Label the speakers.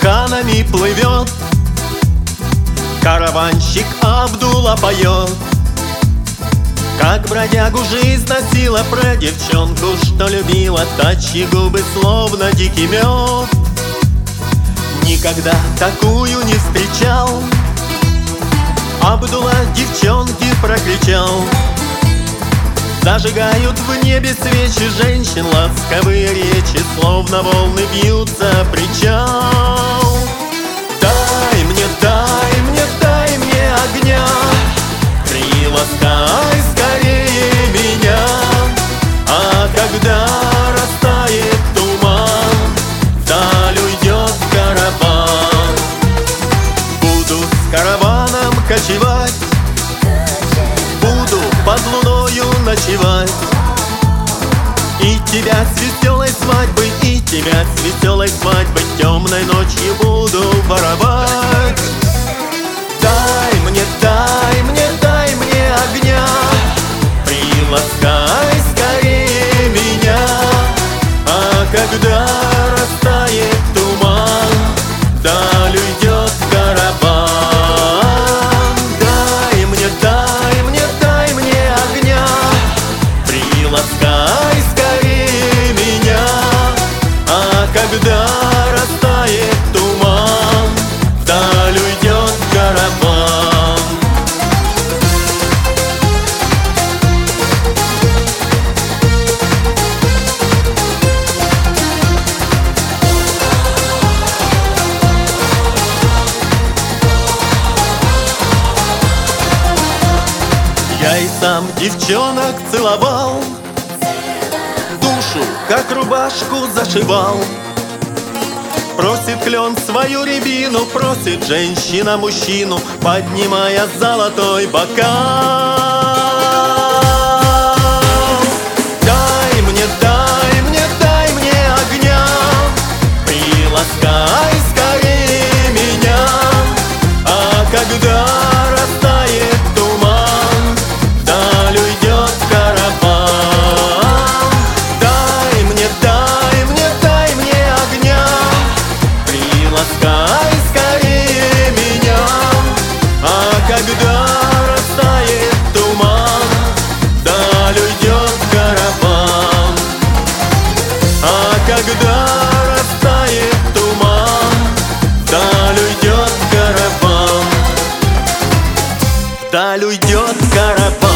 Speaker 1: барханами плывет, караванщик Абдула поет, как бродягу жизнь носила, про девчонку, что любила, тачьи губы, словно дикий мед. Никогда такую не встречал, Абдула девчонке прокричал. Зажигают в небе свечи женщин, ласковые речи, словно волны бьются причал. Дай мне, дай мне, дай мне огня, приласкай скорее меня. А когда растает туман, вдаль уйдет караван. Буду с караваном кочевать, буду под луною ночевать, и тебя с веселой свадьбы, и тебя с веселой свадьбы темной ночью буду воровать. Дай мне, дай мне, дай мне огня, приласкай скорее меня. А когда растает туман, вдаль уйдет караван. Дай мне, дай мне, дай мне огня, приласкай скорее меня. А когда растает туман, вдаль уйдет караван. Я и сам девчонок целовал, душу, как рубашку, зашивал. Просит клен свою рябину, просит женщина мужчину, поднимая золотой бокал. Дай мне, дай мне, дай мне огня, приласкай скорее меня. А когда растает туман, вдаль уйдет караван. Дай мне, дай мне, дай мне огня, приласкай скорее меня. А когда растает туман, вдаль уйдет караван. А когда растает туман, вдаль уйдет караван. Вдаль уйдет караван.